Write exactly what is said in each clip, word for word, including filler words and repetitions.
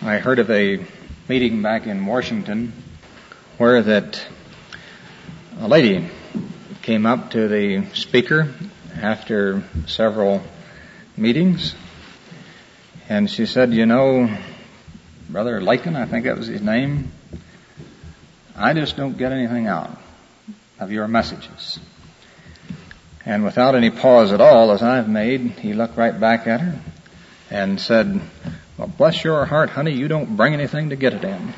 I heard of a meeting back in Washington where that a lady came up to the speaker after several meetings, and she said, you know, Brother Lakin, I think that was his name, I just don't get anything out of your messages. And without any pause at all, as I've made, he looked right back at her and said, well, bless your heart, honey, you don't bring anything to get it in.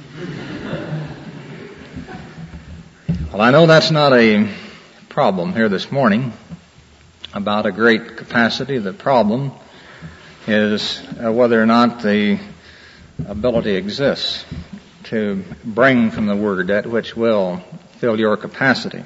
Well, I know that's not a problem here this morning about a great capacity. The problem is uh, whether or not the ability exists to bring from the Word that which will fill your capacity.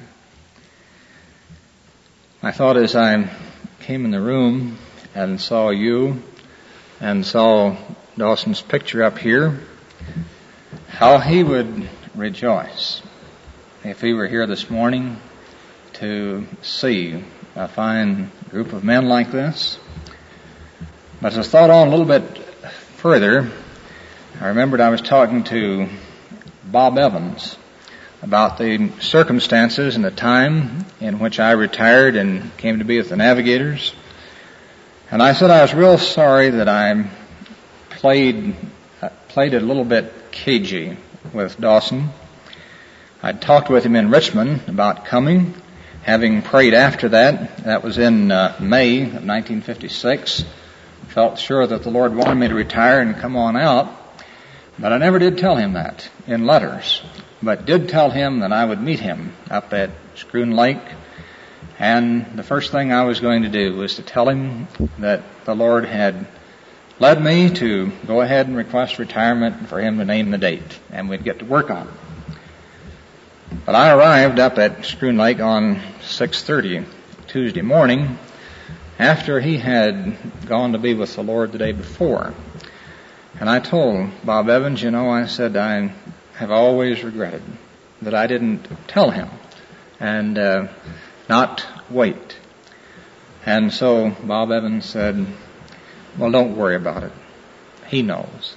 I thought as I came in the room and saw you and saw Dawson's picture up here, how he would rejoice if he were here this morning to see a fine group of men like this. But as I thought on a little bit further, I remembered I was talking to Bob Evans about the circumstances and the time in which I retired and came to be with the Navigators. And I said I was real sorry that I played uh, played it a little bit cagey with Dawson. I'd talked with him in Richmond about coming, having prayed after that. That was in uh, May of nineteen fifty-six. Felt sure that the Lord wanted me to retire and come on out, but I never did tell him that in letters, but did tell him that I would meet him up at Schroon Lake. And the first thing I was going to do was to tell him that the Lord had led me to go ahead and request retirement for him to name the date, and we'd get to work on it. But I arrived up at Schroon Lake on six thirty Tuesday morning after he had gone to be with the Lord the day before. And I told Bob Evans, you know, I said, I have always regretted that I didn't tell him and uh, not wait. And so Bob Evans said, well, don't worry about it. He knows.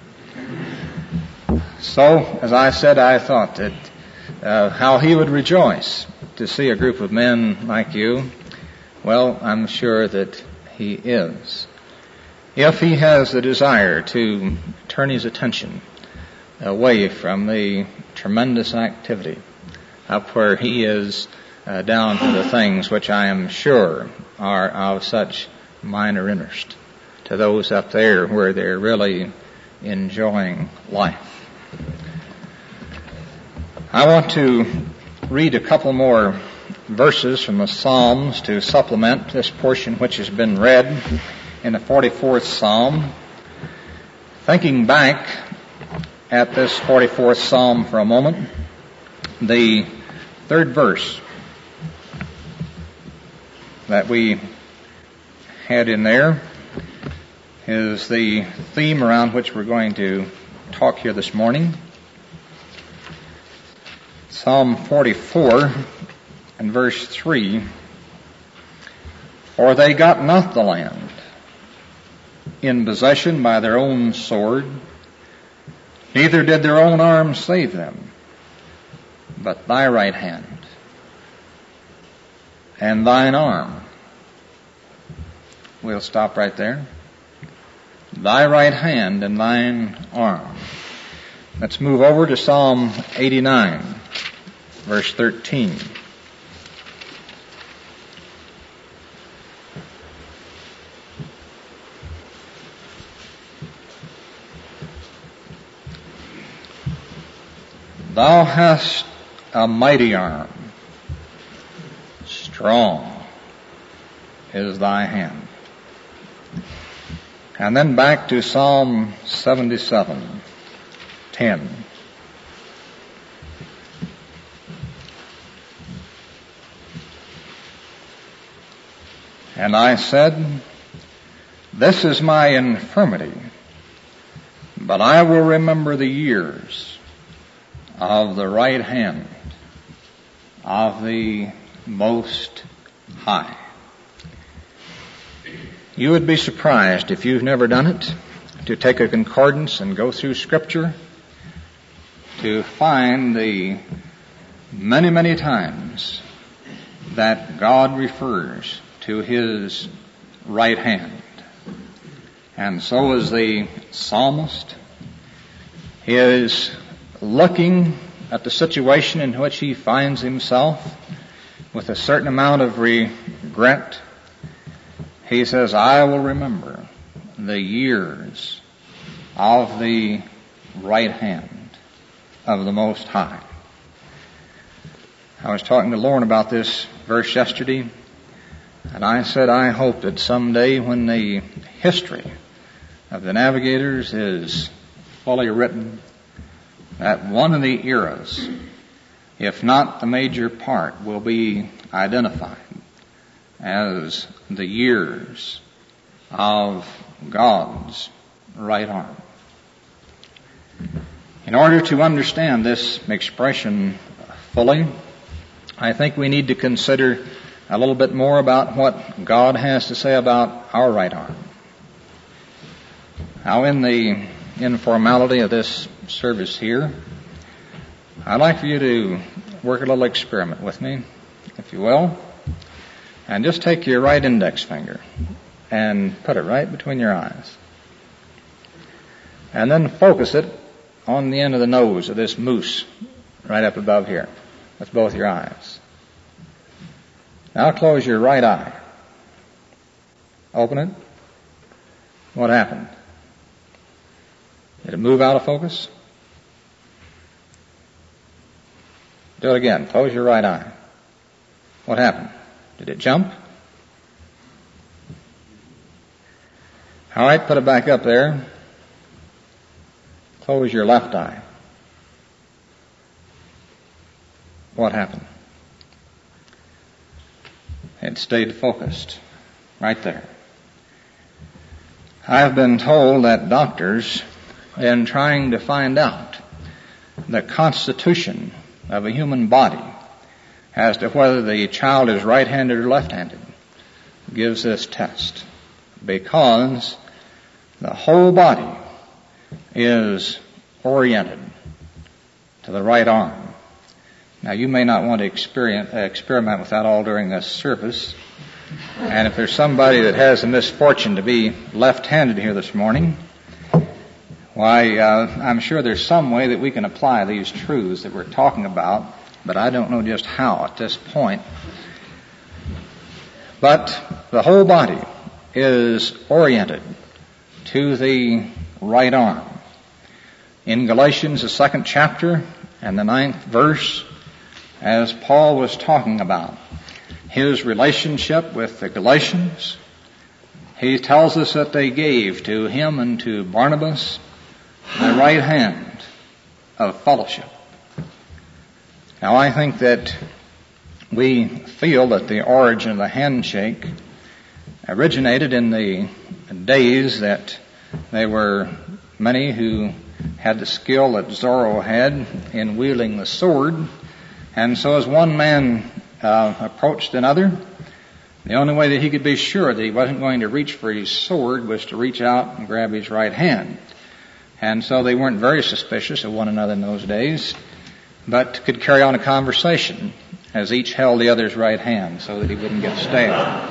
So, as I said, I thought that uh, how he would rejoice to see a group of men like you. Well, I'm sure that he is. If he has the desire to turn his attention away from the tremendous activity up where he is uh, down to the things which I am sure are of such minor interest to those up there where they're really enjoying life. I want to read a couple more verses from the Psalms to supplement this portion which has been read in the forty-fourth Psalm. Thinking back at this forty-fourth Psalm for a moment, the third verse that we had in there is the theme around which we're going to talk here this morning. Psalm forty-four and verse three, for they got not the land in possession by their own sword, neither did their own arm save them, but thy right hand and thine arm. We'll stop right there. Thy right hand and thine arm. Let's move over to Psalm eighty-nine, verse thirteen. Thou hast a mighty arm, strong is thy hand. And then back to Psalm seventy-seven, ten. And I said, this is my infirmity, but I will remember the years of the right hand of the Most High. You would be surprised, if you've never done it, to take a concordance and go through Scripture to find the many, many times that God refers to His right hand. And so is the psalmist. He is looking at the situation in which he finds himself with a certain amount of regret. He says, I will remember the years of the right hand of the Most High. I was talking to Lauren about this verse yesterday, and I said I hope that someday when the history of the navigators is fully written, that one of the eras, if not the major part, will be identified as the years of God's right arm. In order to understand this expression fully, I think we need to consider a little bit more about what God has to say about our right arm. Now, in the informality of this service here, I'd like for you to work a little experiment with me, if you will, and just take your right index finger and put it right between your eyes. And then focus it on the end of the nose of this moose right up above here with both your eyes. Now close your right eye. Open it. What happened? Did it move out of focus? Do it again. Close your right eye. What happened? Did it jump? All right, put it back up there. Close your left eye. What happened? It stayed focused right there. I've been told that doctors, in trying to find out the constitution of a human body as to whether the child is right-handed or left-handed, gives this test, because the whole body is oriented to the right arm. Now, you may not want to experience, uh, experiment with that all during this service. And if there's somebody that has the misfortune to be left-handed here this morning, why, uh, I'm sure there's some way that we can apply these truths that we're talking about, but I don't know just how at this point. But the whole body is oriented to the right arm. In Galatians, the second chapter and the ninth verse, as Paul was talking about his relationship with the Galatians, he tells us that they gave to him and to Barnabas the right hand of fellowship. Now, I think that we feel that the origin of the handshake originated in the days that there were many who had the skill that Zorro had in wielding the sword. And so as one man uh, approached another, the only way that he could be sure that he wasn't going to reach for his sword was to reach out and grab his right hand. And so they weren't very suspicious of one another in those days, but could carry on a conversation as each held the other's right hand so that he wouldn't get stale.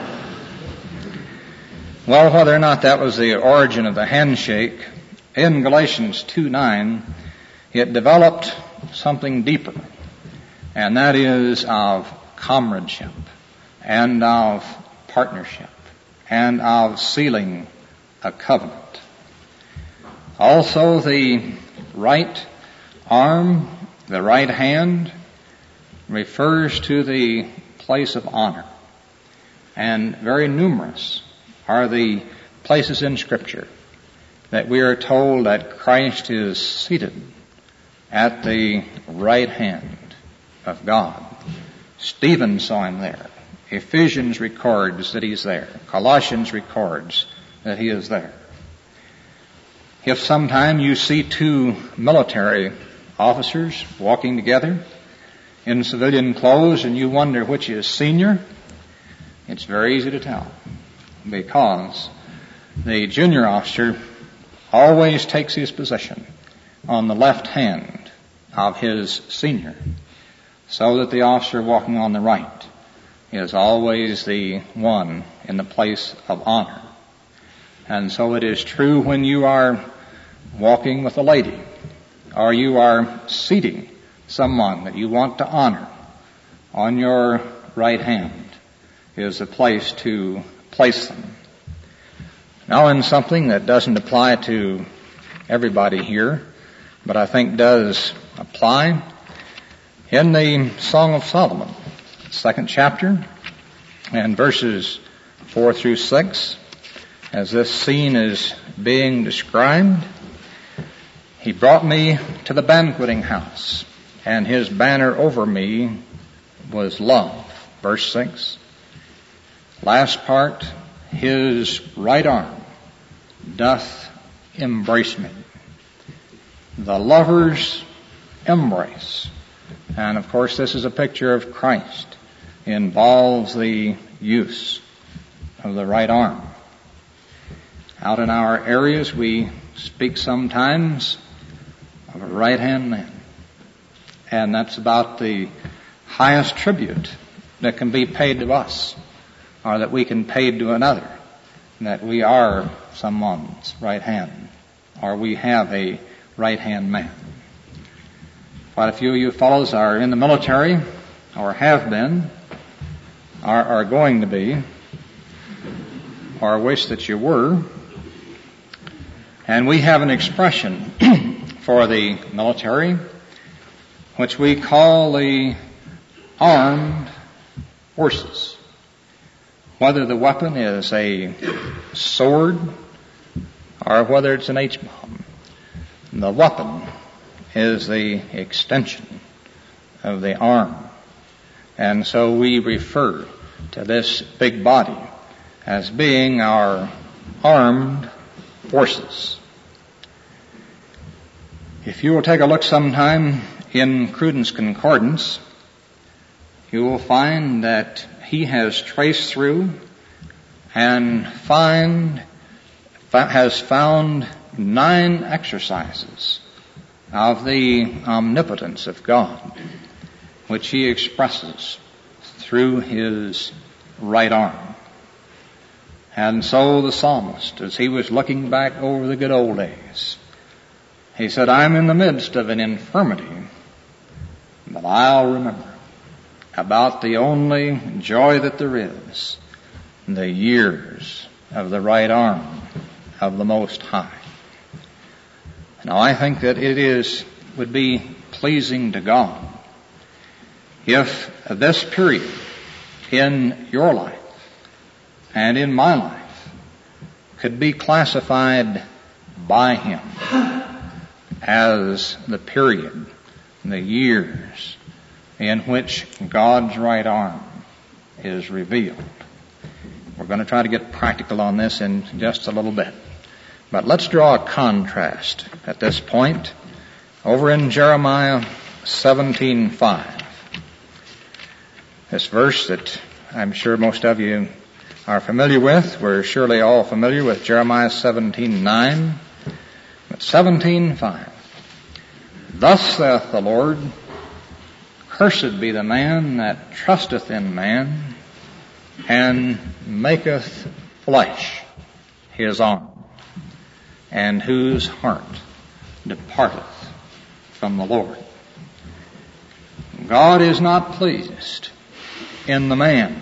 Well, whether or not that was the origin of the handshake, in Galatians two nine, it developed something deeper, and that is of comradeship and of partnership and of sealing a covenant. Also, the right arm, the right hand, refers to the place of honor. And very numerous are the places in Scripture that we are told that Christ is seated at the right hand of God. Stephen saw him there. Ephesians records that he's there. Colossians records that he is there. If sometime you see two military officers walking together in civilian clothes and you wonder which is senior, it's very easy to tell, because the junior officer always takes his position on the left hand of his senior, so that the officer walking on the right is always the one in the place of honor. And so it is true when you are walking with a lady, or you are seating someone that you want to honor. On your right hand is a place to place them. Now, in something that doesn't apply to everybody here, but I think does apply, in the Song of Solomon, second chapter, and verses four through six, as this scene is being described, he brought me to the banqueting house, and his banner over me was love. Verse six. Last part, his right arm doth embrace me. The lover's embrace. And of course this is a picture of Christ. It involves the use of the right arm. Out in our areas we speak sometimes of a right-hand man. And that's about the highest tribute that can be paid to us, or that we can pay to another, that we are someone's right hand, or we have a right-hand man. Quite a few of you fellows are in the military, or have been, or are going to be, or wish that you were. And we have an expression for the military, which we call the armed forces. Whether the weapon is a sword or whether it's an H-bomb, the weapon is the extension of the arm. And so we refer to this big body as being our armed forces. If you will take a look sometime in Cruden's Concordance, you will find that he has traced through and find, has found nine exercises of the omnipotence of God, which he expresses through his right arm. And so the psalmist, as he was looking back over the good old days, he said, I'm in the midst of an infirmity, but I'll remember about the only joy that there is, the years of the right arm of the Most High. Now I think that it is, would be pleasing to God if this period in your life and in my life could be classified by him as the period, the years in which God's right arm is revealed. We're going to try to get practical on this in just a little bit. But let's draw a contrast at this point over in Jeremiah seventeen five. This verse that I'm sure most of you are familiar with. We're surely all familiar with Jeremiah seventeen nine. But seventeen five. Thus saith the Lord, cursed be the man that trusteth in man, and maketh flesh his arm, and whose heart departeth from the Lord. God is not pleased in the man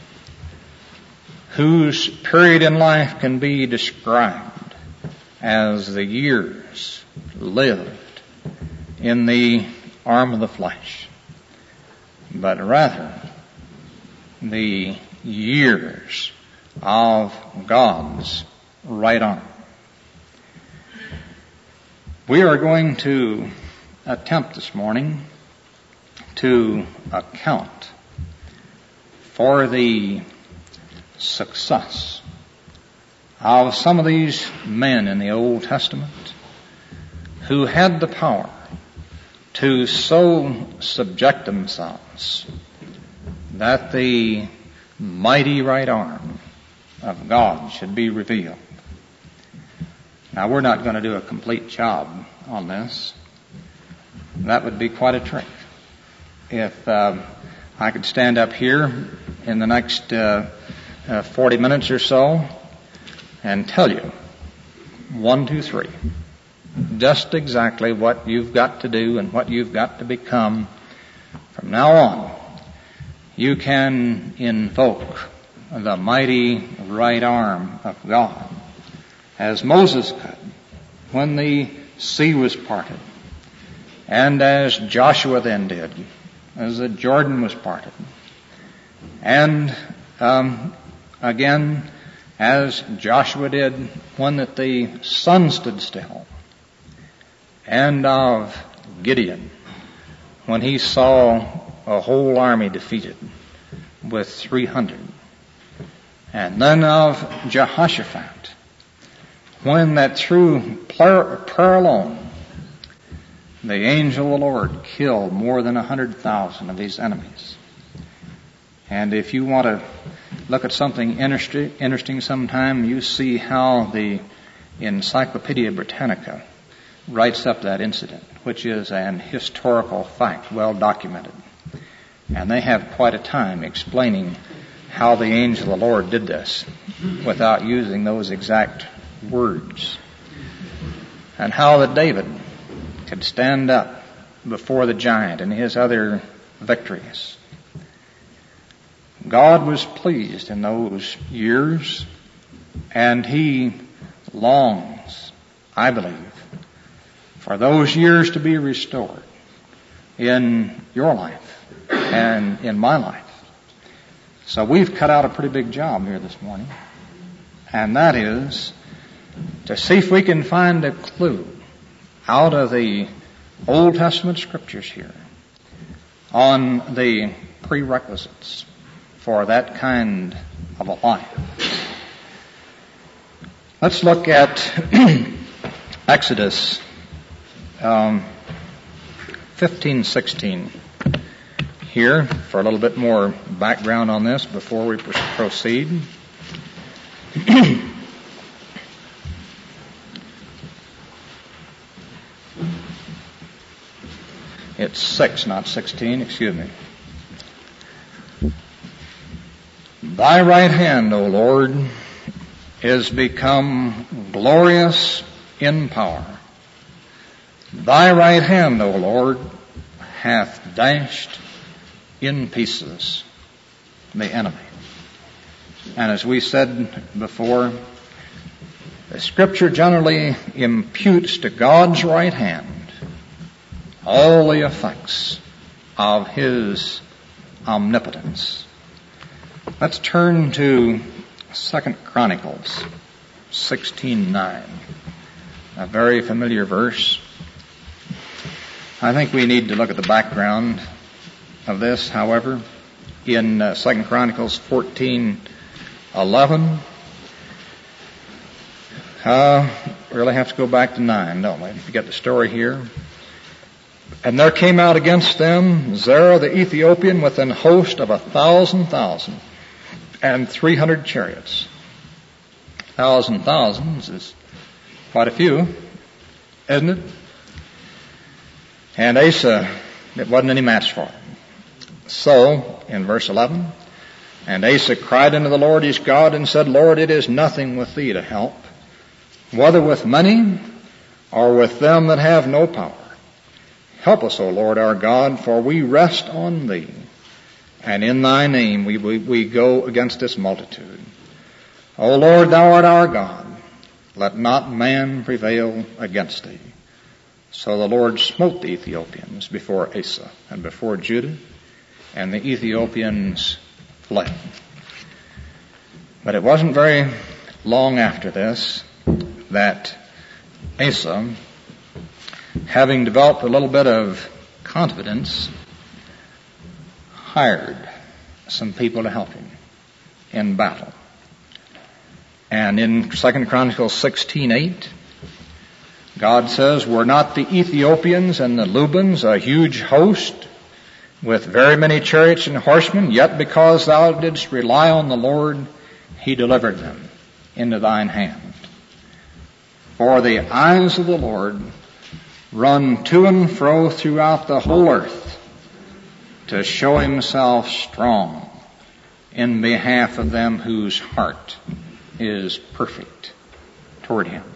whose period in life can be described as the years lived in the arm of the flesh, but rather the years of God's right arm. We are going to attempt this morning to account for the success of some of these men in the Old Testament who had the power to so subject themselves that the mighty right arm of God should be revealed. Now, we're not going to do a complete job on this. That would be quite a trick. If uh, I could stand up here in the next uh, uh, forty minutes or so and tell you, one, two, three, just exactly what you've got to do and what you've got to become from now on, you can invoke the mighty right arm of God, as Moses could when the sea was parted, and as Joshua then did, as the Jordan was parted, and um, again, as Joshua did when that the sun stood still, and of Gideon when he saw a whole army defeated with three hundred, and then of Jehoshaphat when that through prayer, prayer alone the angel of the Lord killed more than a hundred thousand of his enemies. And if you want to look at something interesting, interesting sometime, you see how the Encyclopedia Britannica writes up that incident, which is an historical fact, well documented. And they have quite a time explaining how the angel of the Lord did this without using those exact words. And how that David could stand up before the giant and his other victories. God was pleased in those years, and He longs, I believe, for those years to be restored in your life and in my life. So we've cut out a pretty big job here this morning, and that is to see if we can find a clue out of the Old Testament scriptures here on the prerequisites for that kind of a life. Let's look at Exodus um, fifteen sixteen here for a little bit more background on this before we proceed. It's six, not sixteen, excuse me. Thy right hand, O Lord, is become glorious in power. Thy right hand, O Lord, hath dashed in pieces the enemy. And as we said before, the Scripture generally imputes to God's right hand all the effects of His omnipotence. Let's turn to Second Chronicles sixteen nine, a very familiar verse. I think we need to look at the background of this, however. In uh, Second Chronicles fourteen eleven, uh, we really have to go back to nine, don't we, to get the story here. And there came out against them Zerah the Ethiopian with an host of a thousand thousand and three hundred chariots. Thousand thousands is quite a few, isn't it? And Asa, it wasn't any match for him. So, in verse eleven, and Asa cried unto the Lord his God and said, Lord, it is nothing with thee to help, whether with money or with them that have no power. Help us, O Lord our God, for we rest on thee, and in thy name we, we, we go against this multitude. O Lord, thou art our God. Let not man prevail against thee. So the Lord smote the Ethiopians before Asa and before Judah, and the Ethiopians fled. But it wasn't very long after this that Asa, having developed a little bit of confidence, hired some people to help him in battle. And in Second Chronicles sixteen eight, God says, were not the Ethiopians and the Lubans a huge host with very many chariots and horsemen? Yet because thou didst rely on the Lord, He delivered them into thine hand. For the eyes of the Lord run to and fro throughout the whole earth to show himself strong in behalf of them whose heart is perfect toward him.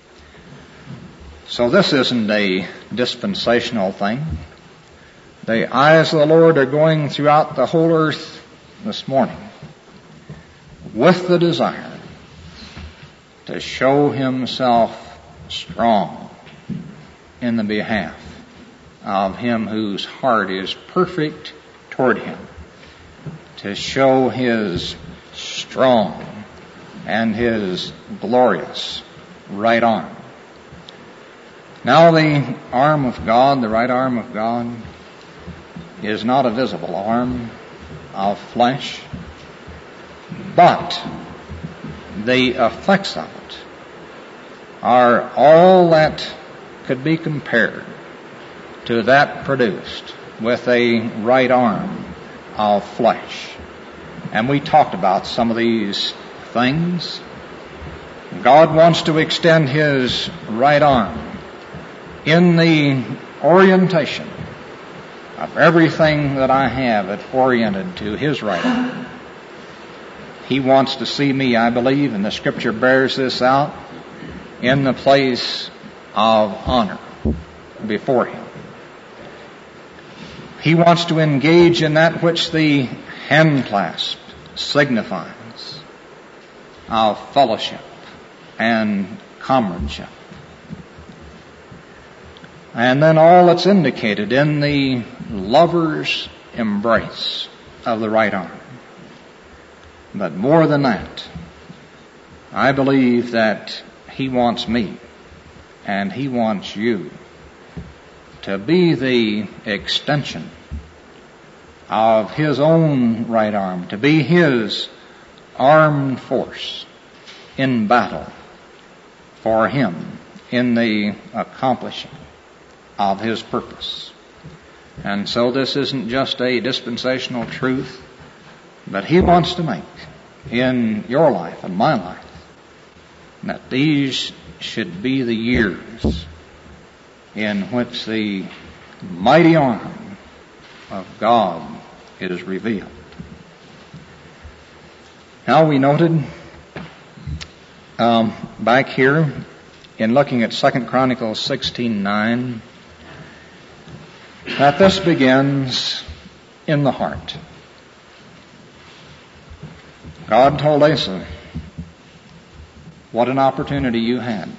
So this isn't a dispensational thing. The eyes of the Lord are going throughout the whole earth this morning with the desire to show himself strong in the behalf of him whose heart is perfect toward him, to show his strong and his glorious right arm. Now the arm of God, the right arm of God, is not a visible arm of flesh, but the effects of it are all that could be compared to that produced with a right arm of flesh. And we talked about some of these things. God wants to extend his right arm in the orientation of everything that I have, it oriented to his right arm. He wants to see me, I believe, and the scripture bears this out, in the place of honor before him. He wants to engage in that which the hand clasp signifies of fellowship and comradeship. And then all that's indicated in the lover's embrace of the right arm. But more than that, I believe that he wants me and he wants you to be the extension of his own right arm, to be his armed force in battle for him in the accomplishing of his purpose. And so this isn't just a dispensational truth, but he wants to make in your life and my life that these should be the years in which the mighty arm of God is revealed. Now we noted um, back here in looking at Second Chronicles sixteen nine that this begins in the heart. God told Asa, what an opportunity you had.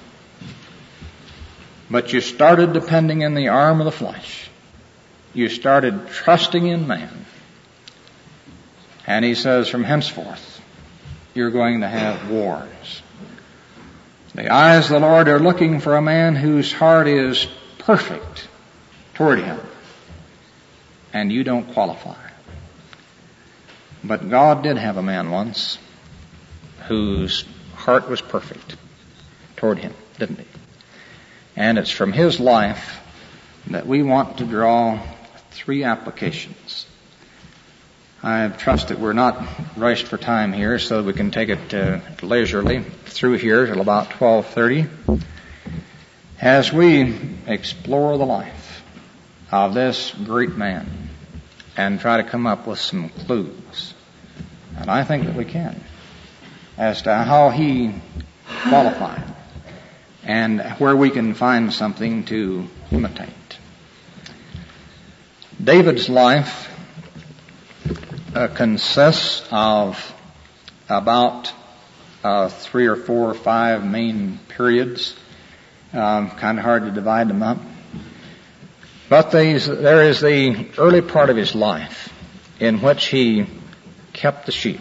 But you started depending in the arm of the flesh. You started trusting in man. And he says, from henceforth, you're going to have wars. The eyes of the Lord are looking for a man whose heart is perfect toward him. And you don't qualify. But God did have a man once whose heart was perfect toward him, didn't he? And it's from his life that we want to draw three applications. I trust that we're not rushed for time here, so we can take it uh, leisurely through here till about twelve thirty as we explore the life of this great man and try to come up with some clues. And I think that we can as to how he qualified and where we can find something to imitate. David's life uh, consists of about uh, three or four or five main periods. Um, kind of hard to divide them up. But these, there is the early part of his life in which he kept the sheep.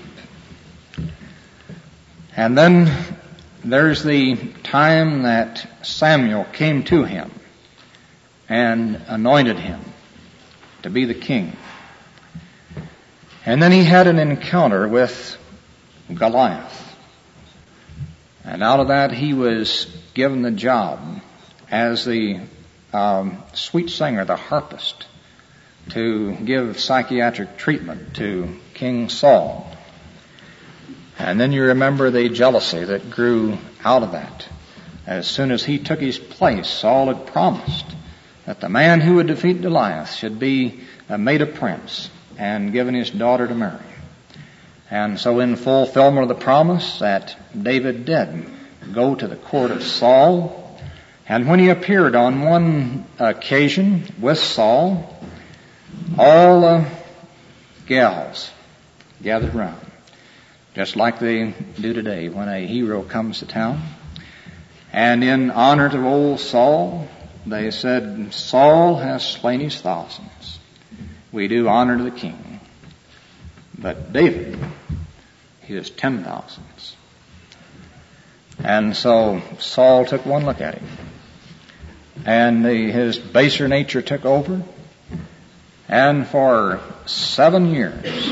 And then there's the time that Samuel came to him and anointed him to be the king. And then he had an encounter with Goliath. And out of that he was given the job as the um, sweet singer, the harpist, to give psychiatric treatment to King Saul. And then you remember the jealousy that grew out of that As soon as he took his place, Saul had promised that the man who would defeat Goliath should be uh, made a prince and given his daughter to marry. And so in fulfillment of the promise, that David did go to the court of Saul. And when he appeared on one occasion with Saul, all the gals gathered round, just like they do today when a hero comes to town. And in honor to old Saul, they said, Saul has slain his thousands. We do honor to the king. But David, his ten thousands. And so Saul took one look at him. And the, his baser nature took over. And for seven years,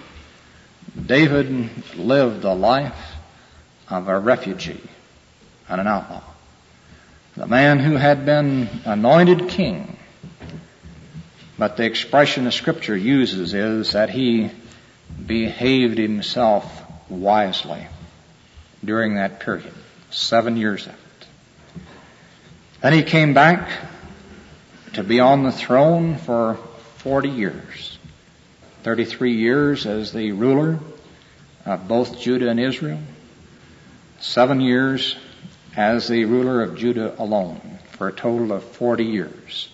David lived the life of a refugee and an outlaw. The man who had been anointed king. But the expression the Scripture uses is that he behaved himself wisely during that period. Seven years of it. Then he came back to be on the throne for forty years. thirty-three years as the ruler of both Judah and Israel. Seven years as the ruler of Judah alone, for a total of forty years.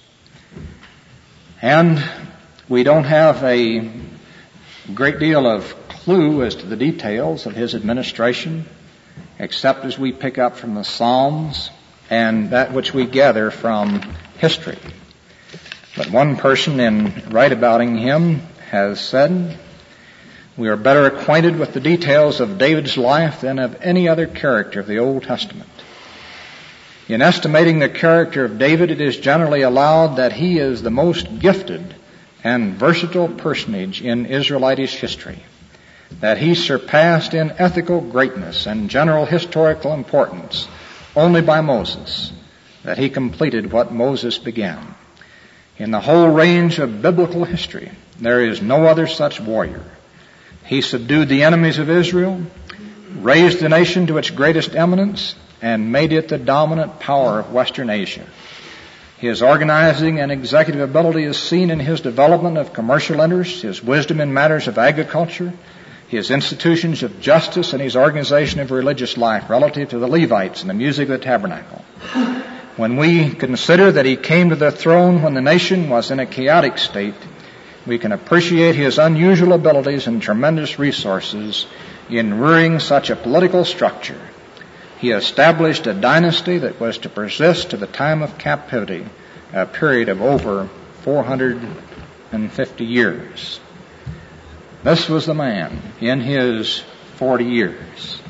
And we don't have a great deal of clue as to the details of his administration, except as we pick up from the Psalms and that which we gather from history. But one person in write about him has said, we are better acquainted with the details of David's life than of any other character of the Old Testament. In estimating the character of David, it is generally allowed that he is the most gifted and versatile personage in Israelitish history, that he surpassed in ethical greatness and general historical importance only by Moses, that he completed what Moses began. In the whole range of biblical history, there is no other such warrior. He subdued the enemies of Israel, raised the nation to its greatest eminence, and made it the dominant power of Western Asia. His organizing and executive ability is seen in his development of commercial interests, his wisdom in matters of agriculture, his institutions of justice, and his organization of religious life relative to the Levites and the music of the tabernacle. When we consider that he came to the throne when the nation was in a chaotic state, we can appreciate his unusual abilities and tremendous resources in rearing such a political structure. He established a dynasty that was to persist to the time of captivity, a period of over four hundred fifty years. This was the man in his forty years.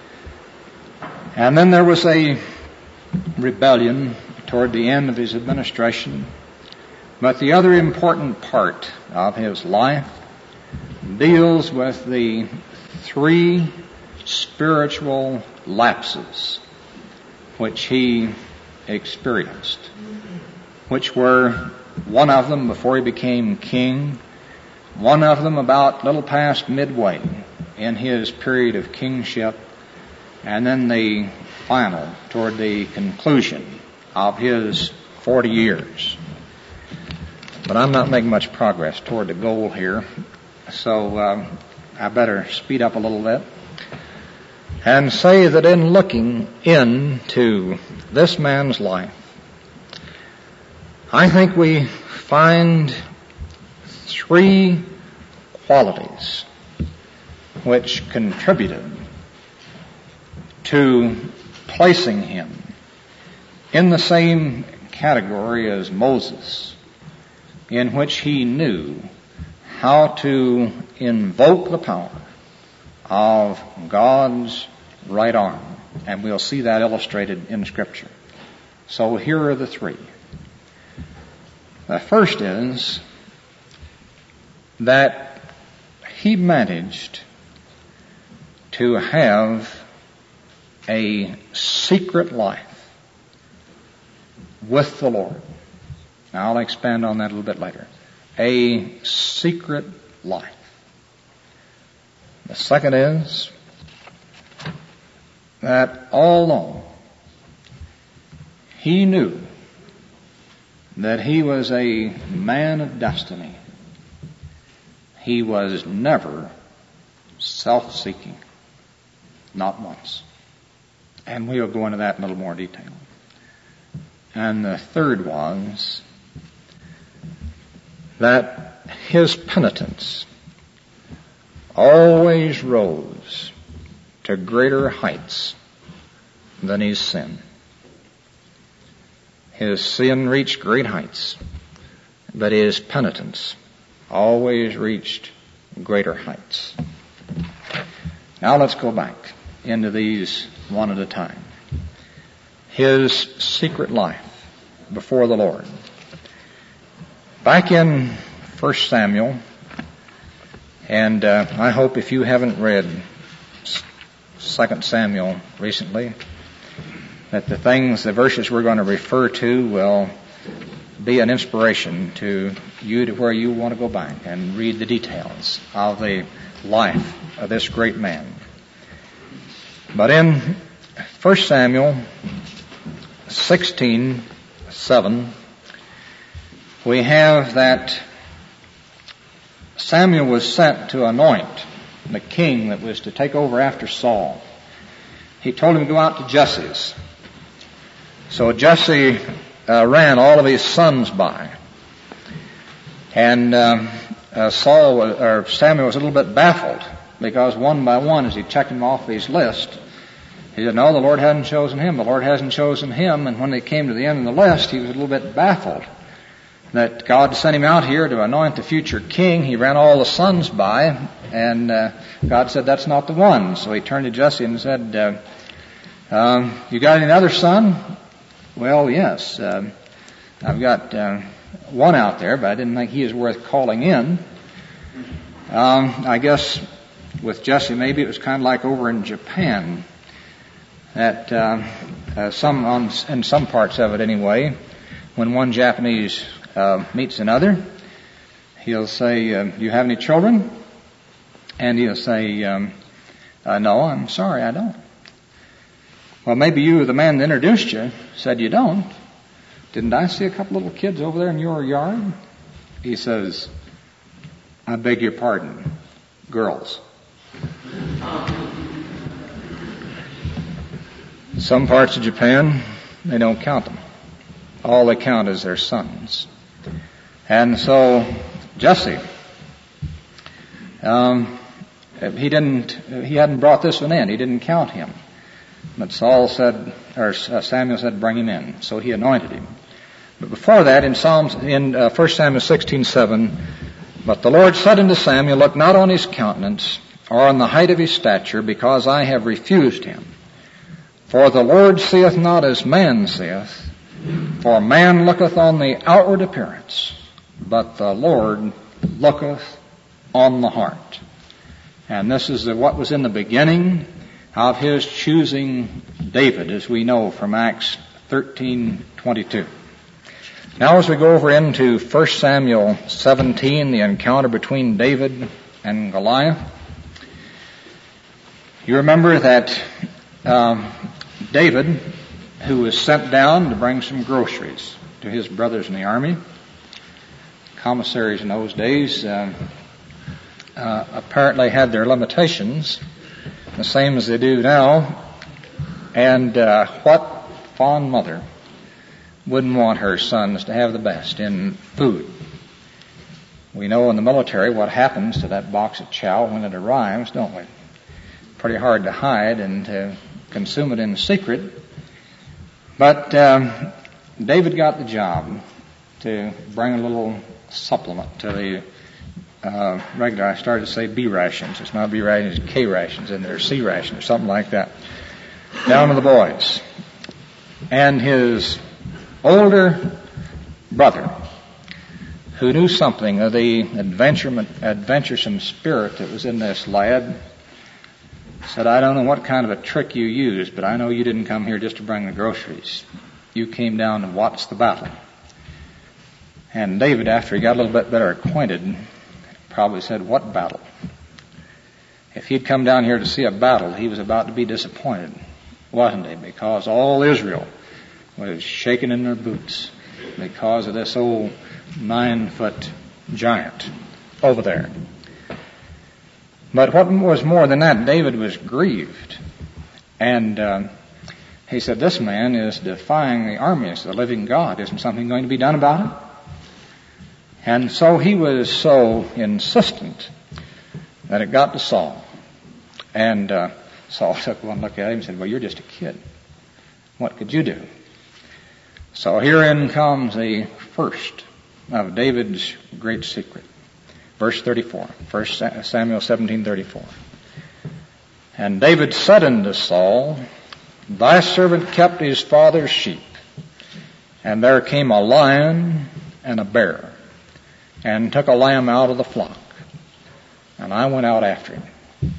And then there was a rebellion toward the end of his administration. But the other important part of his life deals with the three spiritual lapses which he experienced, which were one of them before he became king, one of them about little past midway in his period of kingship, and then the final toward the conclusion of his forty years. But I'm not making much progress toward the goal here, so uh, I better speed up a little bit and say that in looking into this man's life, I think we find three qualities which contributed to placing him in the same category as Moses, in which he knew how to invoke the power of God's right arm. And we'll see that illustrated in Scripture. So here are the three. The first is that he managed to have a secret life with the Lord. Now I'll expand on that a little bit later. A secret life. The second is that although he knew that he was a man of destiny. He was never self-seeking. Not once. And we'll go into that in a little more detail. And the third was that his penitence always rose to greater heights than his sin. His sin reached great heights, but his penitence always reached greater heights. Now let's go back into these one at a time. His secret life before the Lord. Back in First Samuel, and uh, I hope if you haven't read Second Samuel recently, that the things, the verses we're going to refer to will be an inspiration to you to where you want to go back and read the details of the life of this great man. But in First Samuel sixteen seven, we have that Samuel was sent to anoint the king that was to take over after Saul. He told him to go out to Jesse's. So Jesse uh, ran all of his sons by. And um, uh, Saul was, or Samuel was a little bit baffled, because one by one, as he checked them off his list, he said, no, the Lord hadn't chosen him. The Lord hasn't chosen him. And when they came to the end of the list, he was a little bit baffled that God sent him out here to anoint the future king. He ran all the sons by, and uh, God said, that's not the one. So he turned to Jesse and said, uh, um, you got any other son? Well, yes. Uh, I've got uh, one out there, but I didn't think he was worth calling in. Um, I guess with Jesse, maybe it was kind of like over in Japan, that uh, uh, some on, in some parts of it anyway, when one Japanese uh, meets another, he'll say, uh, do you have any children? And he'll say, um, uh, no, I'm sorry, I don't. Well, maybe you, the man that introduced you, said you don't. Didn't I see a couple little kids over there in your yard? He says, I beg your pardon, girls. Some parts of Japan, they don't count them. All they count is their sons. And so Jesse, um, he didn't, he hadn't brought this one in. He didn't count him. But Saul said, or Samuel said, bring him in. So he anointed him. But before that, in Psalms, in uh, First Samuel sixteen seven, but the Lord said unto Samuel, look not on his countenance, or on the height of his stature, because I have refused him. For the Lord seeth not as man seeth, for man looketh on the outward appearance, but the Lord looketh on the heart. And this is the, what was in the beginning of his choosing David, as we know from Acts thirteen twenty-two. Now as we go over into First Samuel seventeen, the encounter between David and Goliath, you remember that um, David, who was sent down to bring some groceries to his brothers in the army, commissaries in those days uh, uh, apparently had their limitations, the same as they do now. And uh, what fond mother wouldn't want her sons to have the best in food? We know in the military what happens to that box of chow when it arrives, don't we? Pretty hard to hide and to consume it in secret. But um, David got the job to bring a little supplement to the uh, regular, I started to say B rations. It's not B rations, it's K rations in there, C rations, or something like that, down to the boys. And his older brother, who knew something of the adventuresome spirit that was in this lad, said, I don't know what kind of a trick you used, but I know you didn't come here just to bring the groceries. You came down to watch the battle. And David, after he got a little bit better acquainted, probably said, what battle? If he'd come down here to see a battle, he was about to be disappointed, wasn't he? Because all Israel was shaking in their boots because of this old nine-foot giant over there. But what was more than that, David was grieved. And uh, he said, this man is defying the armies of the living God. Isn't something going to be done about it? And so he was so insistent that it got to Saul. And uh, Saul took one look at him and said, well, you're just a kid. What could you do? So herein comes the first of David's great secret. Verse thirty-four, First Samuel seventeen thirty-four. And David said unto Saul, thy servant kept his father's sheep, and there came a lion and a bear, and took a lamb out of the flock, and I went out after him.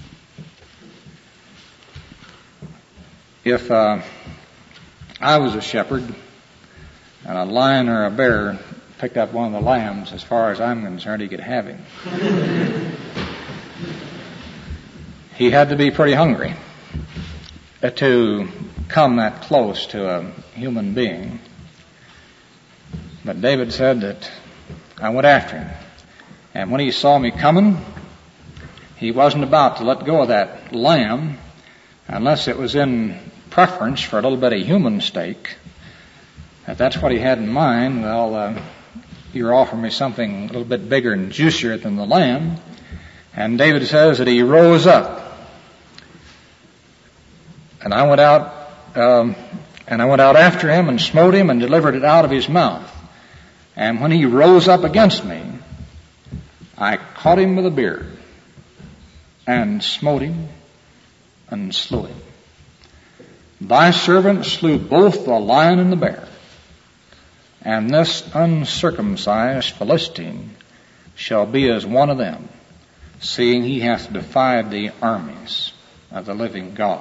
If uh, I was a shepherd, and a lion or a bear picked up one of the lambs, as far as I'm concerned, he could have him. He had to be pretty hungry to come that close to a human being. But David said that I went after him. And when he saw me coming, he wasn't about to let go of that lamb unless it was in preference for a little bit of human steak. If that's what he had in mind, well, uh, you're offering me something a little bit bigger and juicier than the lamb. And David says that he rose up. And I went out, um, and I went out after him and smote him and delivered it out of his mouth. And when he rose up against me, I caught him with a beard and smote him and slew him. Thy servant slew both the lion and the bear. And this uncircumcised Philistine shall be as one of them, seeing he hath defied the armies of the living God.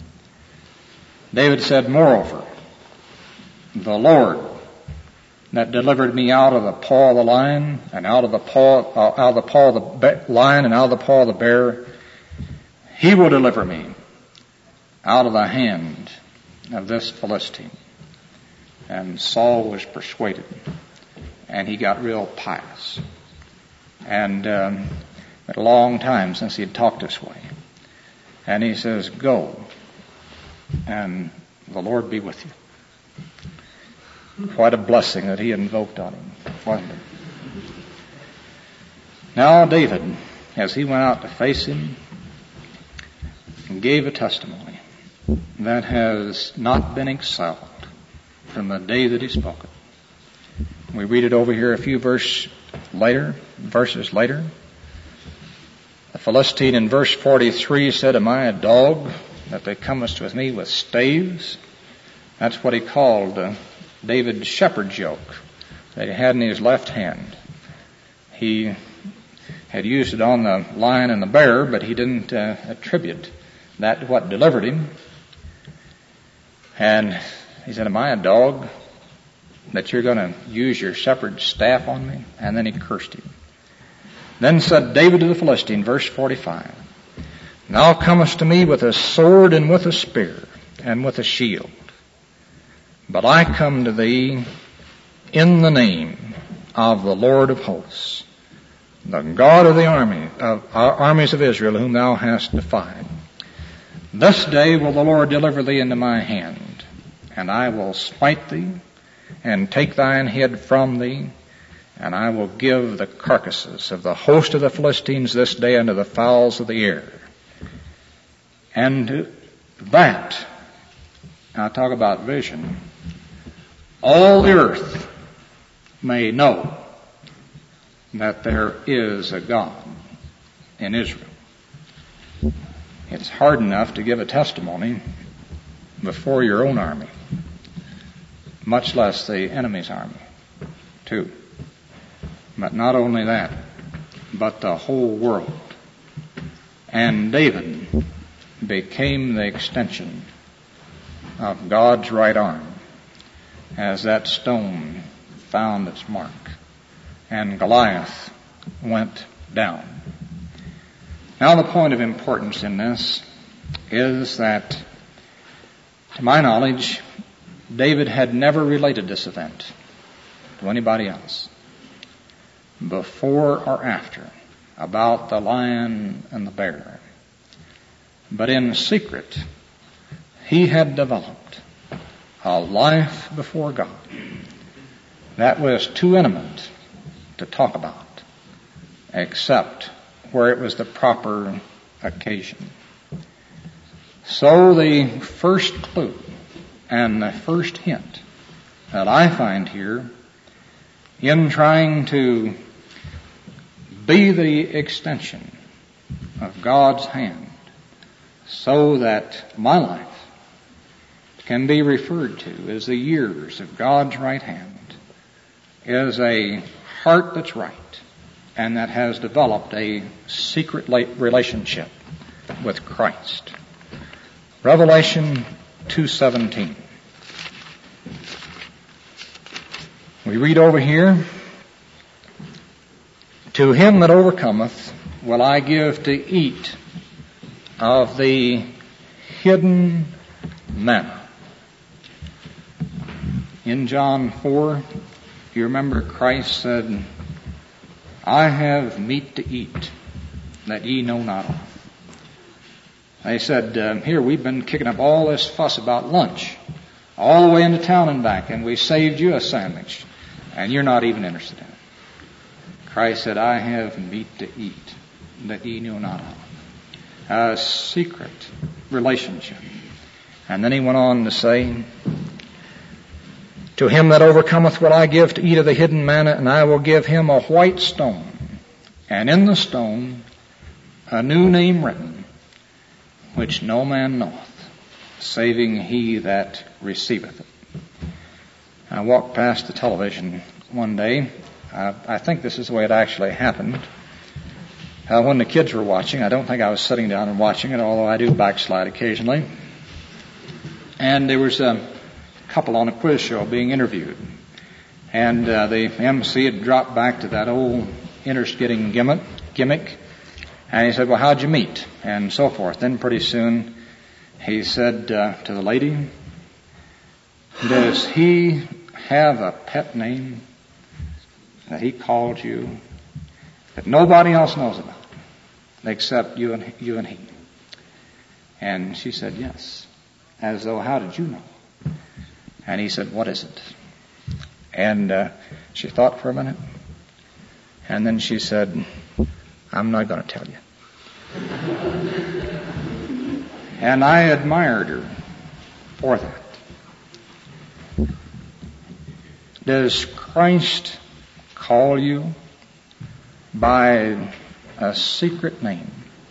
David said, moreover, the Lord that delivered me out of the paw of the lion and out of the paw, uh, out of the paw of the be- lion and out of the paw of the bear, he will deliver me out of the hand of this Philistine. And Saul was persuaded, and he got real pious. And um, a long time since he had talked this way. And he says, go, and the Lord be with you. Quite a blessing that he invoked on him, wasn't it? Now David, as he went out to face him, gave a testimony that has not been excelled from the day that he spoke it. We read it over here a few verse later, verses later. The Philistine in verse forty-three said, am I a dog that thou comest with me with staves? That's what he called uh, David's shepherd's yoke that he had in his left hand. He had used it on the lion and the bear, but he didn't uh, attribute that to what delivered him. And he said, am I a dog that you're going to use your shepherd's staff on me? And then he cursed him. Then said David to the Philistine, verse forty-five, thou comest to me with a sword and with a spear and with a shield. But I come to thee in the name of the Lord of hosts, the God of the army, of our armies of Israel, whom thou hast defied. This day will the Lord deliver thee into my hand, and I will smite thee, and take thine head from thee, and I will give the carcasses of the host of the Philistines this day unto the fowls of the air. And that, I'll talk about vision, all the earth may know that there is a God in Israel. It's hard enough to give a testimony before your own army, much less the enemy's army, too. But not only that, but the whole world. And David became the extension of God's right arm as that stone found its mark and Goliath went down. Now the point of importance in this is that, to my knowledge, David had never related this event to anybody else, before or after, about the lion and the bear. But in secret, he had developed a life before God that was too intimate to talk about, except where it was the proper occasion. So the first clue and the first hint that I find here in trying to be the extension of God's hand so that my life can be referred to as the years of God's right hand is a heart that's right and that has developed a secret relationship with Christ. Revelation two seventeen. We read over here, "To him that overcometh will I give to eat of the hidden manna." In John four, you remember Christ said, "I have meat to eat that ye know not of." They said, uh, here, we've been kicking up all this fuss about lunch, all the way into town and back, and we saved you a sandwich, and you're not even interested in it. Christ said, "I have meat to eat that ye know not of." A secret relationship. And then he went on to say, "To him that overcometh will I give to eat of the hidden manna, and I will give him a white stone, and in the stone a new name written, which no man knoweth, saving he that receiveth it." I walked past the television one day. Uh, I think this is the way it actually happened. Uh, when the kids were watching, I don't think I was sitting down and watching it, although I do backslide occasionally. And there was a couple on a quiz show being interviewed. And uh, the M C had dropped back to that old interest-getting gimmick, gimmick. And he said, "Well, how'd you meet?" And so forth. Then pretty soon he said uh, to the lady, "Does he have a pet name that he called you that nobody else knows about except you and you and he?" And she said, "Yes." As though, "How did you know?" And he said, "What is it?" And uh, she thought for a minute. And then she said, "I'm not going to tell you." And I admired her for that. Does Christ call you by a secret name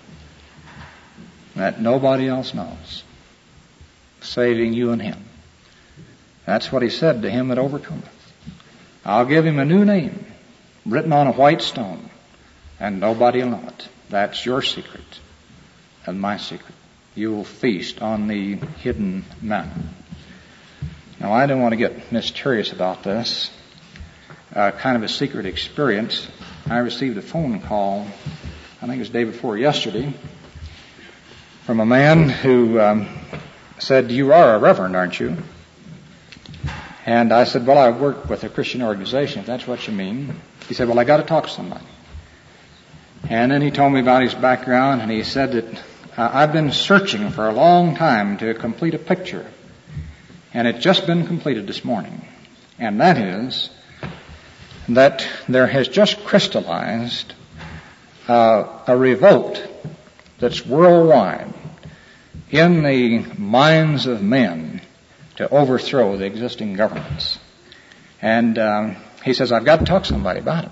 that nobody else knows, saving you and him? That's what he said to him that overcometh. "I'll give him a new name written on a white stone, and nobody will know it." That's your secret and my secret. You will feast on the hidden manna. Now, I don't want to get mysterious about this. Uh, kind of a secret experience. I received a phone call, I think it was the day before yesterday, from a man who um, said, "You are a reverend, aren't you?" And I said, "Well, I work with a Christian organization, if that's what you mean." He said, "Well, I got to talk to somebody." And then he told me about his background, and he said that uh, I've been searching for a long time to complete a picture, and it's just been completed this morning. And that is that there has just crystallized uh, a revolt that's worldwide in the minds of men to overthrow the existing governments. And um, he says, "I've got to talk to somebody about it."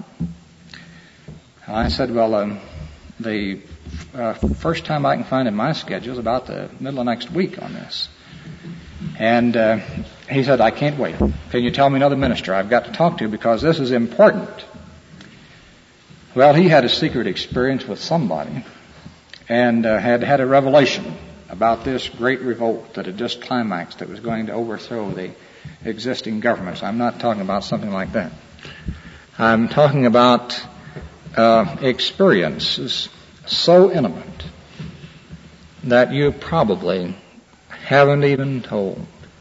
I said, "Well, um, the uh, first time I can find in my schedule is about the middle of next week on this." And uh, he said, "I can't wait. Can you tell me another minister I've got to talk to, because this is important?" Well, he had a secret experience with somebody and uh, had had a revelation about this great revolt that had just climaxed that was going to overthrow the existing governments. I'm not talking about something like that. I'm talking about uh, experiences so intimate that you probably haven't even told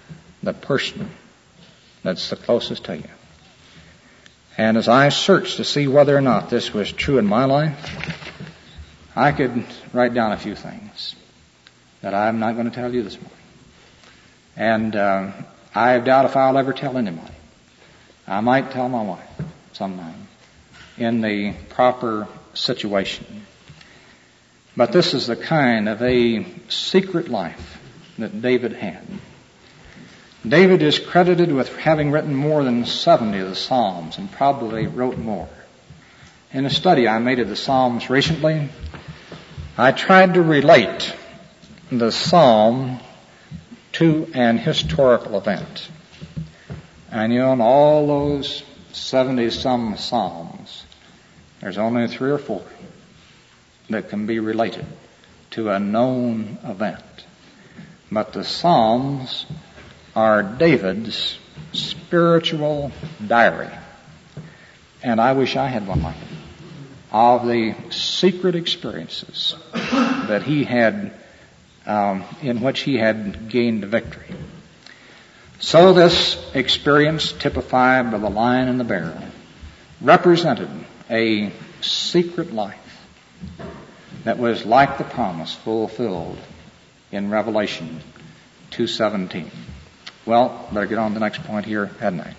the person that's the closest to you. And as I searched to see whether or not this was true in my life, I could write down a few things that I'm not going to tell you this morning. And uh, I doubt if I'll ever tell anybody. I might tell my wife sometime in the proper situation. But this is the kind of a secret life that David had. David is credited with having written more than seventy of the Psalms, and probably wrote more. In a study I made of the Psalms recently, I tried to relate the Psalm to an historical event. And you know, in all those seventy-some Psalms, there's only three or four that can be related to a known event. But the Psalms are David's spiritual diary. And I wish I had one like it, of the secret experiences that he had, um, in which he had gained victory. So this experience, typified by the lion and the bear, represented a secret life that was like the promise fulfilled in Revelation two seventeen. Well, better get on to the next point here, hadn't I?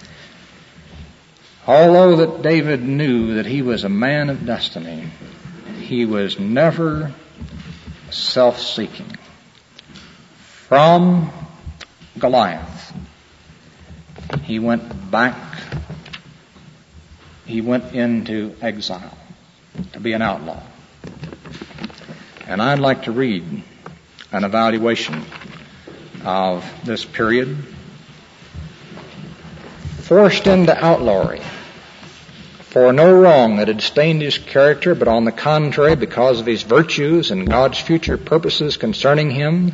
Although that David knew that he was a man of destiny, he was never self-seeking. From Goliath, he went back, he went into exile to be an outlaw. And I'd like to read an evaluation of this period. Forced into outlawry for no wrong that had stained his character, but on the contrary, because of his virtues and God's future purposes concerning him,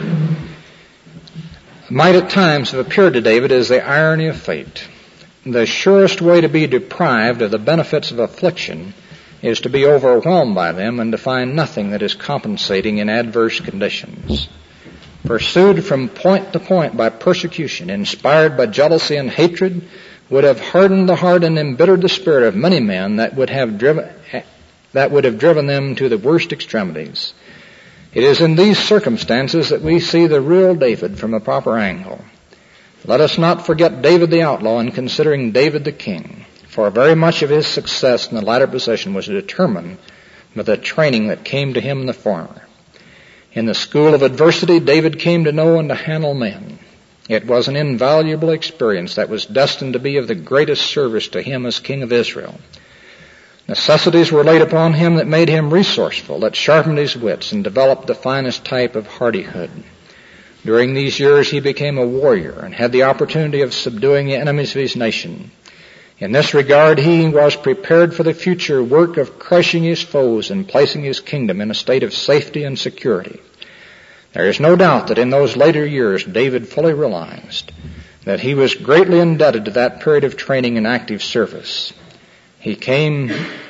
might at times have appeared to David as the irony of fate. The surest way to be deprived of the benefits of affliction is to be overwhelmed by them and to find nothing that is compensating in adverse conditions. Pursued from point to point by persecution, inspired by jealousy and hatred, would have hardened the heart and embittered the spirit of many men that would have driven, that would have driven them to the worst extremities. It is in these circumstances that we see the real David from a proper angle. Let us not forget David the outlaw in considering David the king, for very much of his success in the latter position was determined by the training that came to him in the former. In the school of adversity, David came to know and to handle men. It was an invaluable experience that was destined to be of the greatest service to him as king of Israel. Necessities were laid upon him that made him resourceful, that sharpened his wits and developed the finest type of hardihood. During these years he became a warrior and had the opportunity of subduing the enemies of his nation. In this regard he was prepared for the future work of crushing his foes and placing his kingdom in a state of safety and security. There is no doubt that in those later years David fully realized that he was greatly indebted to that period of training and active service. He came,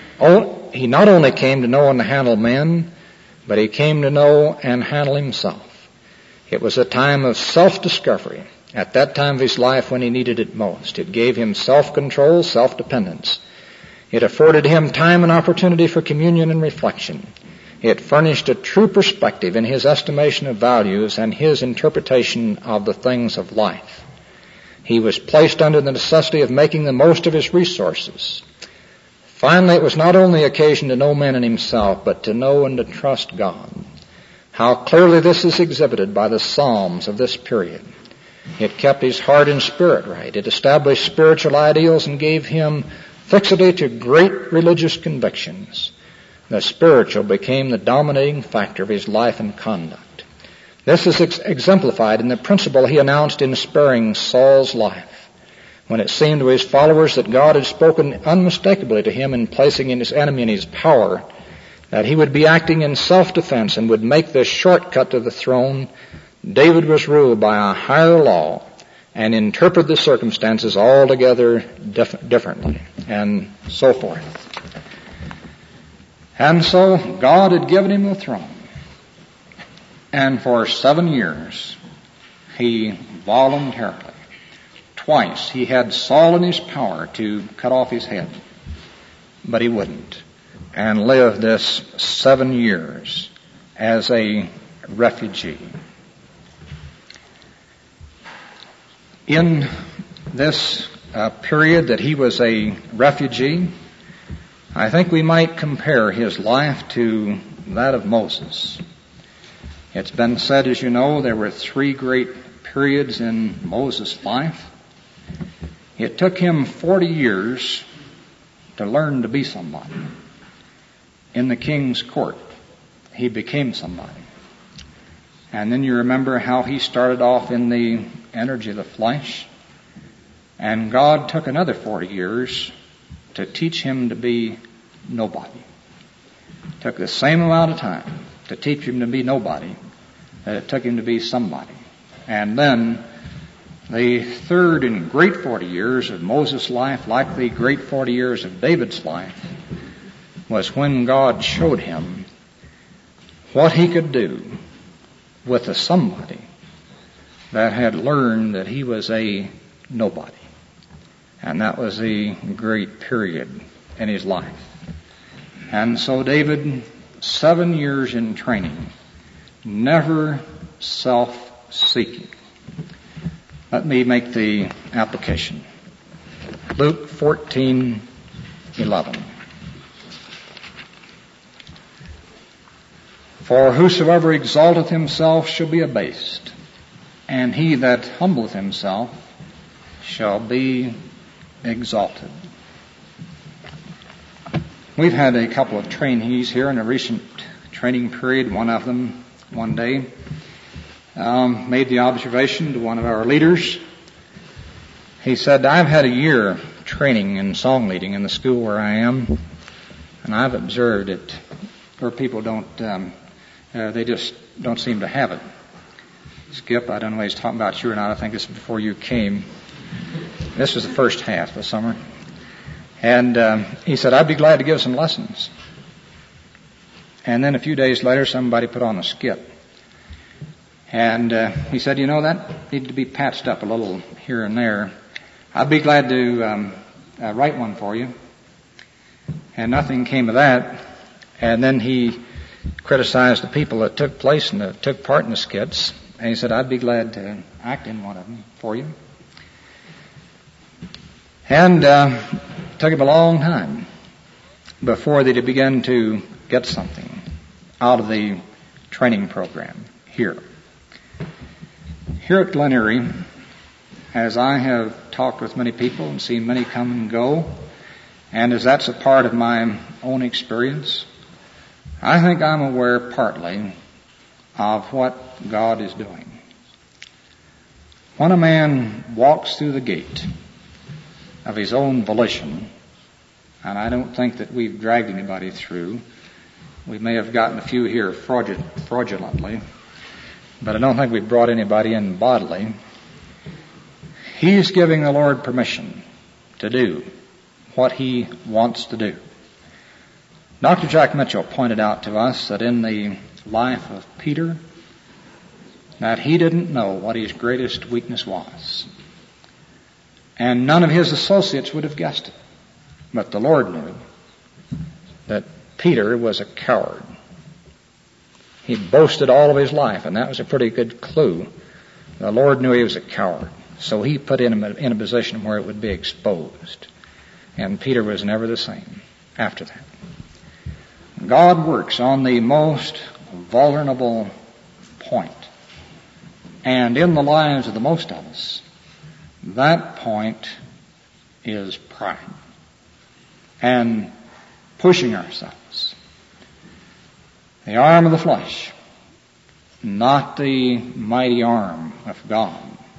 he not only came to know and to handle men, but he came to know and handle himself. It was a time of self-discovery at that time of his life when he needed it most. It gave him self-control, self-dependence. It afforded him time and opportunity for communion and reflection. It furnished a true perspective in his estimation of values and his interpretation of the things of life. He was placed under the necessity of making the most of his resources. Finally, it was not only occasion to know men and himself, but to know and to trust God. How clearly this is exhibited by the Psalms of this period. It kept his heart and spirit right. It established spiritual ideals and gave him fixity to great religious convictions. The spiritual became the dominating factor of his life and conduct. This is ex- exemplified in the principle he announced in sparing Saul's life, when it seemed to his followers that God had spoken unmistakably to him in placing in his enemy in his power, that he would be acting in self-defense and would make this shortcut to the throne. David was ruled by a higher law and interpreted the circumstances altogether dif- differently, and so forth. And so God had given him the throne. And for seven years he voluntarily. Twice he had Saul in his power to cut off his head, but he wouldn't, and lived this seven years as a refugee. In this uh, period that he was a refugee, I think we might compare his life to that of Moses. It's been said, as you know, there were three great periods in Moses' life. It took him forty years to learn to be somebody. In the king's court, he became somebody. And then you remember how he started off in the energy of the flesh. And God took another forty years to teach him to be nobody. It took the same amount of time to teach him to be nobody that it took him to be somebody. And then the third and great forty years of Moses' life, like the great forty years of David's life, was when God showed him what he could do with a somebody that had learned that he was a nobody. And that was the great period in his life. And so David, seven years in training, never self-seeking. Let me make the application. Luke fourteen eleven. For whosoever exalteth himself shall be abased, and he that humbleth himself shall be exalted. We've had a couple of trainees here in a recent training period. One of them, one day, um, made the observation to one of our leaders. He said, I've had a year training in song leading in the school where I am, and I've observed it where people don't, um, uh, they just don't seem to have it. Skip, I don't know what he's talking about you or not. I think this was before you came. This was the first half of the summer. And um, he said, I'd be glad to give some lessons. And then a few days later, somebody put on a skit. And uh, he said, you know, that needed to be patched up a little here and there. I'd be glad to um, uh, write one for you. And nothing came of that. And then he criticized the people that took place and that took part in the skits. And he said, I'd be glad to act in one of them for you. And uh, it took him a long time before they began to get something out of the training program here. Here at Glen Erie, as I have talked with many people and seen many come and go, and as that's a part of my own experience, I think I'm aware partly of what God is doing. When a man walks through the gate of his own volition, and I don't think that we've dragged anybody through. We may have gotten a few here fraudulently, but I don't think we've brought anybody in bodily. He's giving the Lord permission to do what he wants to do. Doctor Jack Mitchell pointed out to us that in the life of Peter, that he didn't know what his greatest weakness was. And none of his associates would have guessed it. But the Lord knew that Peter was a coward. He boasted all of his life, and that was a pretty good clue. The Lord knew he was a coward. So he put him in a position where it would be exposed. And Peter was never the same after that. God works on the most vulnerable point. And in the lives of the most of us, that point is pride. And pushing ourselves. The arm of the flesh, not the mighty arm of God.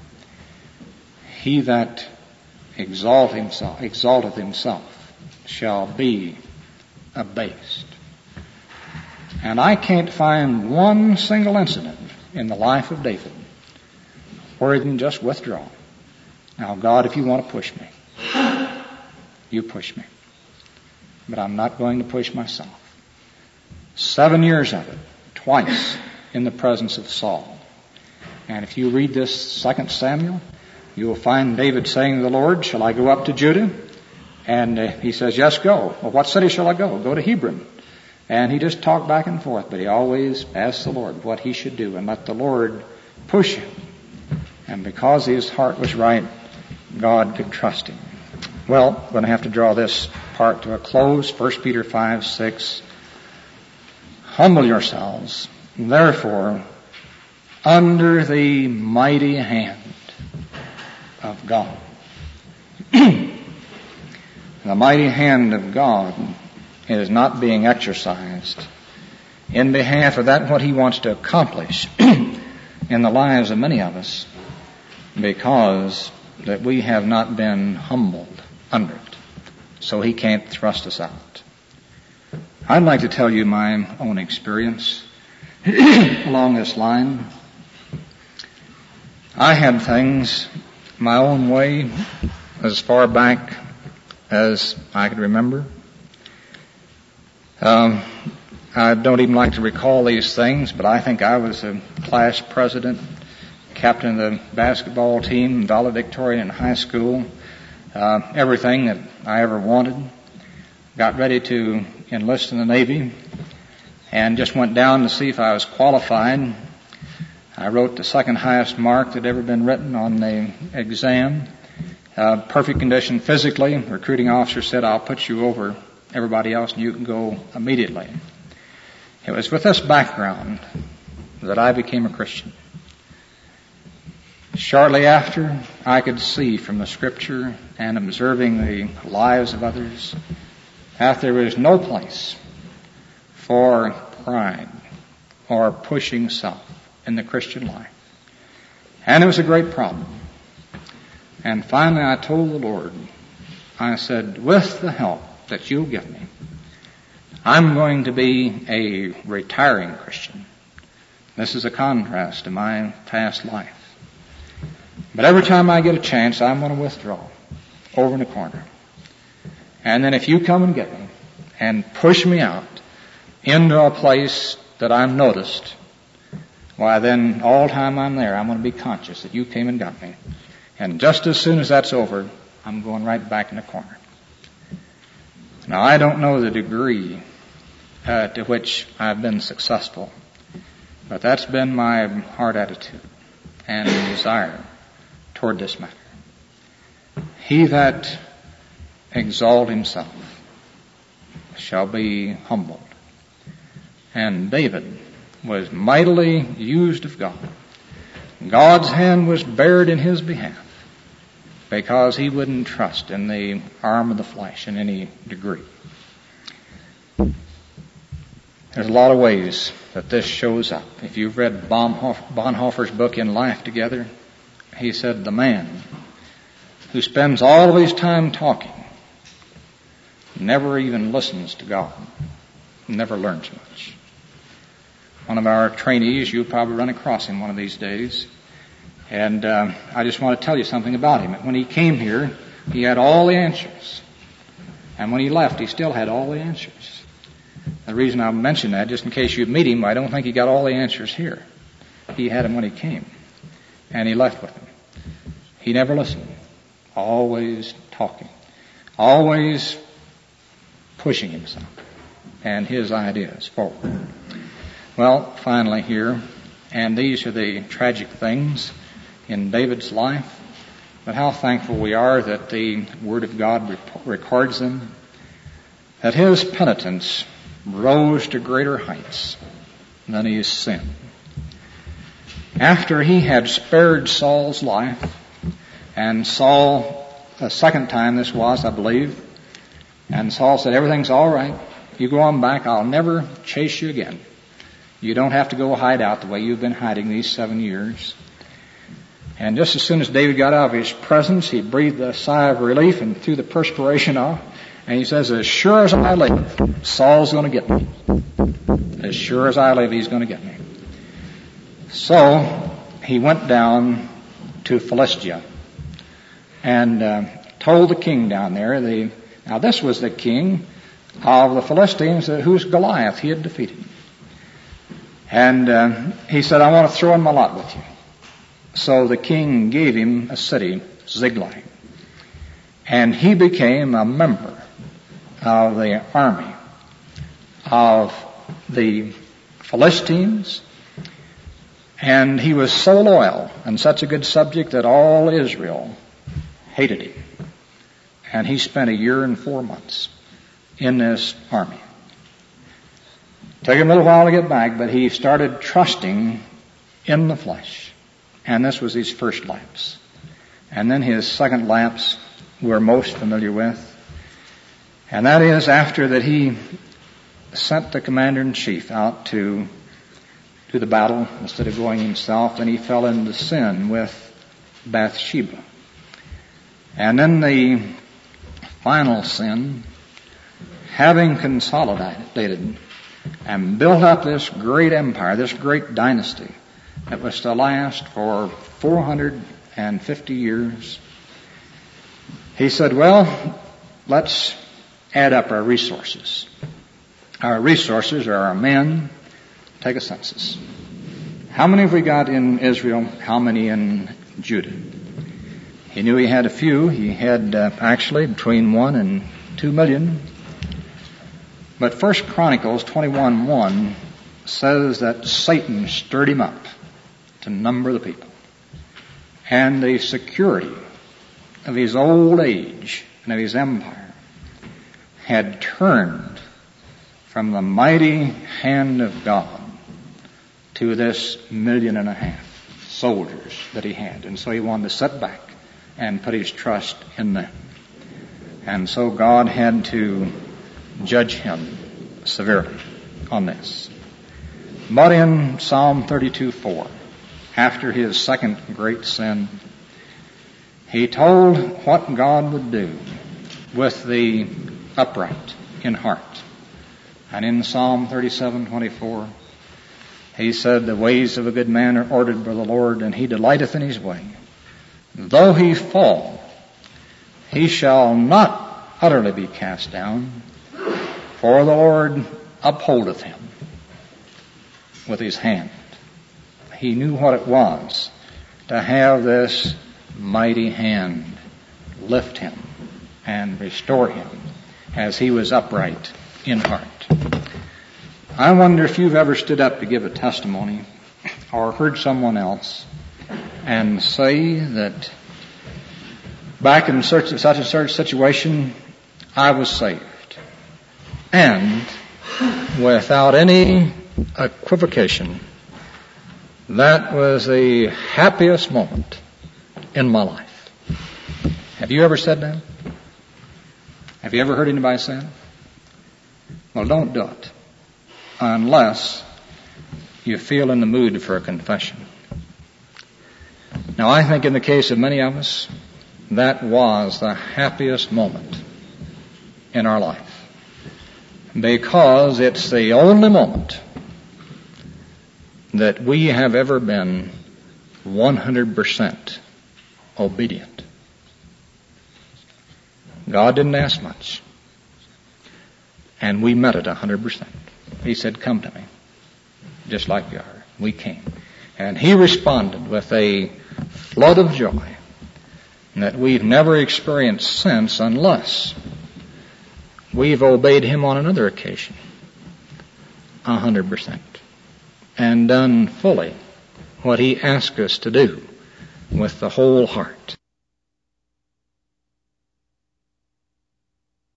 He that exalt himself, exalteth himself shall be abased. And I can't find one single incident in the life of David where he can just withdraw. Now, God, if you want to push me, you push me. But I'm not going to push myself. Seven years of it, twice in the presence of Saul. And if you read this Second Samuel, you will find David saying to the Lord, shall I go up to Judah? And uh, he says, yes, go. Well, what city shall I go? Go to Hebron. And he just talked back and forth, but he always asked the Lord what he should do and let the Lord push him. And because his heart was right, God could trust him. Well, I'm going to have to draw this part to a close. First Peter five, six. Humble yourselves, therefore, under the mighty hand of God. The mighty hand of God is not being exercised in behalf of that what he wants to accomplish in the lives of many of us, because that we have not been humbled under it. So he can't thrust us out. I'd like to tell you my own experience along this line. I had things my own way as far back as I could remember. Um, I don't even like to recall these things, but I think I was a class president, captain of the basketball team, valedictorian in high school, uh, everything that I ever wanted. Got ready to enlist in the Navy and just went down to see if I was qualified. I wrote the second highest mark that had ever been written on the exam. Uh, perfect condition physically. The recruiting officer said, I'll put you over everybody else and you can go immediately. It was with this background that I became a Christian. Shortly after, I could see from the Scripture and observing the lives of others that there was no place for pride or pushing self in the Christian life. And it was a great problem. And finally I told the Lord, I said, with the help that you'll give me, I'm going to be a retiring Christian. This is a contrast to my past life. But every time I get a chance, I'm going to withdraw over in the corner. And then if you come and get me and push me out into a place that I'm noticed, why then all the time I'm there, I'm going to be conscious that you came and got me. And just as soon as that's over, I'm going right back in the corner. Now, I don't know the degree uh, to which I've been successful, but that's been my heart attitude and desire toward this matter. He that exalt himself shall be humbled. And David was mightily used of God. God's hand was bared in his behalf because he wouldn't trust in the arm of the flesh in any degree. There's a lot of ways that this shows up. If you've read Bonhoeffer's book, In Life Together, he said the man who spends all of his time talking never even listens to God, never learns much. One of our trainees, you'll probably run across him one of these days. And uh, I just want to tell you something about him. When he came here, he had all the answers. And when he left, he still had all the answers. The reason I mention that, just in case you meet him, I don't think he got all the answers here. He had them when he came. And he left with them. He never listened. Always talking. Always pushing himself and his ideas forward. Well, finally here, and these are the tragic things in David's life, but how thankful we are that the Word of God records them, that his penitence rose to greater heights than his sin. After he had spared Saul's life, and Saul, the second time this was, I believe, and Saul said, everything's all right. You go on back. I'll never chase you again. You don't have to go hide out the way you've been hiding these seven years. And just as soon as David got out of his presence, he breathed a sigh of relief and threw the perspiration off. And he says, as sure as I live, Saul's going to get me. As sure as I live, he's going to get me. So he went down to Philistia and uh, told the king down there, the, now this was the king of the Philistines, uh, who's Goliath. He had defeated him. And uh, he said, I want to throw in my lot with you. So the king gave him a city, Ziklag, and he became a member of the army of the Philistines, and he was so loyal and such a good subject that all Israel hated him. And he spent a year and four months in this army. Took him a little while to get back, but he started trusting in the flesh. And this was his first lapse. And then his second lapse we're most familiar with. And that is after that he sent the commander-in-chief out to, to the battle instead of going himself, and he fell into sin with Bathsheba. And then the final sin, having consolidated and built up this great empire, this great dynasty that was to last for four hundred fifty years, he said, well, let's add up our resources. Our resources are our men. Take a census. How many have we got in Israel? How many in Judah? He knew he had a few. He had uh, actually between one and two million. But First Chronicles twenty-one one says that Satan stirred him up to number the people. And the security of his old age and of his empire had turned from the mighty hand of God to this million and a half soldiers that he had. And so he wanted to sit back and put his trust in them. And so God had to judge him severely on this. But in Psalm thirty-two four, after his second great sin, he told what God would do with the upright in heart. And in Psalm thirty-seven twenty-four, he said, the ways of a good man are ordered by the Lord, and he delighteth in his way. Though he fall, he shall not utterly be cast down, for the Lord upholdeth him with his hand. He knew what it was to have this mighty hand lift him and restore him as he was upright in heart. I wonder if you've ever stood up to give a testimony or heard someone else and say that back in such and such and such situation, I was saved. And without any equivocation, that was the happiest moment in my life. Have you ever said that? Have you ever heard anybody say it? Well, don't do it unless you feel in the mood for a confession. Now, I think in the case of many of us, that was the happiest moment in our life, because it's the only moment that we have ever been one hundred percent obedient. God didn't ask much, and we met it one hundred percent. He said, come to me, just like you are. We came. And he responded with a flood of joy that we've never experienced since, unless we've obeyed him on another occasion, one hundred percent, and done fully what he asked us to do with the whole heart.